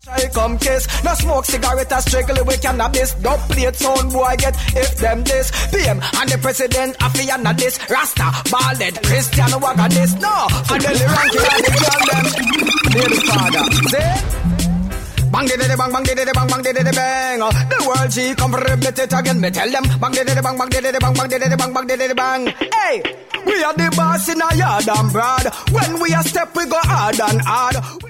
Try come kiss. No smoke cigarette or strictly with cannabis. Don't play it sound boy get if them this. PM and the president Afiana this. Rasta, baldhead, Christian Wagadis. No, and the ranking and the girl them. Dear father, say. Bang de bang bang de bang bang de bang. The world G come repeat it again. Me tell them bang de bang bang de bang bang de bang bang de bang. Hey, we are the boss in a yard and broad. When we a step we go hard and hard.